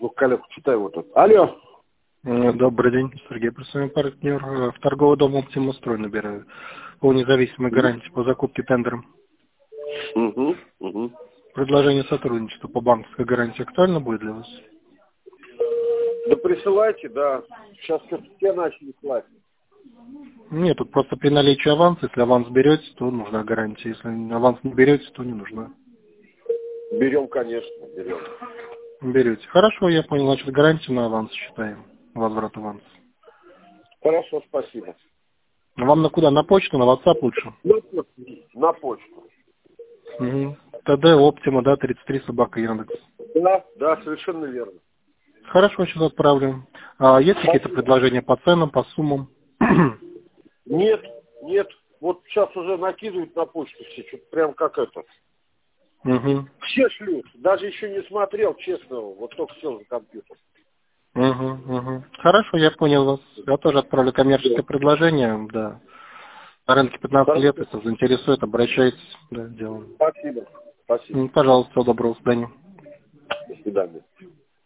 Ну, коллега, читай вот тут. Алло. Добрый день, Сергей, представляю партнер. В торговый дом «Оптимастрой» набираю. По независимой гарантии по закупке тендером. Предложение сотрудничества по банковской гарантии актуально будет для вас? Да присылайте, да. Сейчас все начали слать. Нет, тут просто при наличии аванса, если аванс берете, то нужна гарантия. Если аванс не берете, то не нужна. Берем, конечно, берем. Берете. Хорошо, я понял. Значит, гарантию на аванс считаем. Возврат аванса. Хорошо, спасибо. Вам на куда? На почту, на WhatsApp лучше? На почту. Угу. ТД Оптима, да, 33 собака Яндекс. Да, совершенно верно. Хорошо, сейчас отправлю. А есть какие-то предложения по ценам, по суммам? Нет. Вот сейчас уже накидывают на почту все, что-то прям как это. Угу. Все шлют. Даже еще не смотрел, честно, вот только сел за компьютер. Угу. Хорошо, я понял вас. Я тоже отправлю коммерческое предложение, да. На рынке 15 лет, если заинтересует, обращайтесь, да, делаем. Спасибо. Пожалуйста, всего доброго, до свидания. До свидания.